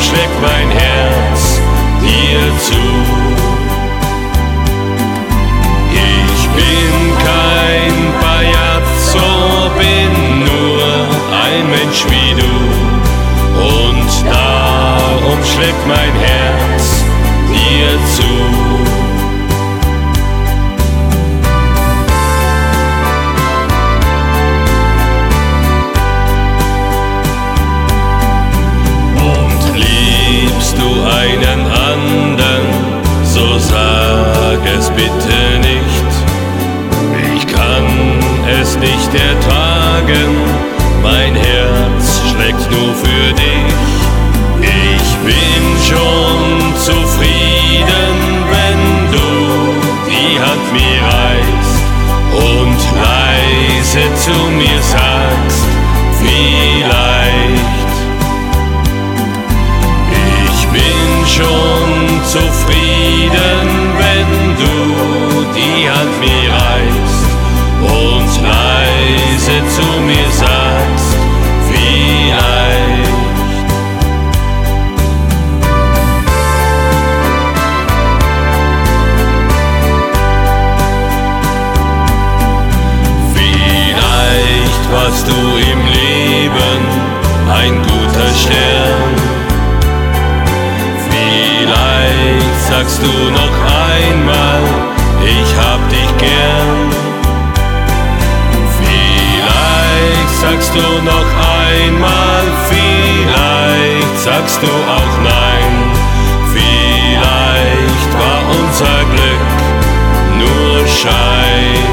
schlägt mein Herz dir zu. Ich bin kein Pagliazzo, bin nur ein Mensch wie du, und darum schlägt mein Herz dir zu. Einen anderen, so sag es bitte nicht. Ich kann es nicht ertragen, mein Herz schlägt nur für dich. Ich bin schon zufrieden, wenn du die Hand mir reichst und leise zu mir sagst, vielleicht. Schon zufrieden, wenn du die Hand mir reichst und leise zu mir sagst, vielleicht. Vielleicht warst du im Leben ein guter Stern. Sagst du noch einmal, ich hab dich gern. Vielleicht sagst du noch einmal, vielleicht sagst du auch nein. Vielleicht war unser Glück nur Schein.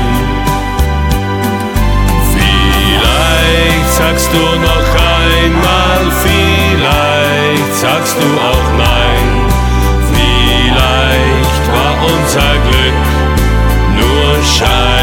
Vielleicht sagst du noch einmal, vielleicht sagst du auch nein. Vielleicht war unser Glück nur Schein.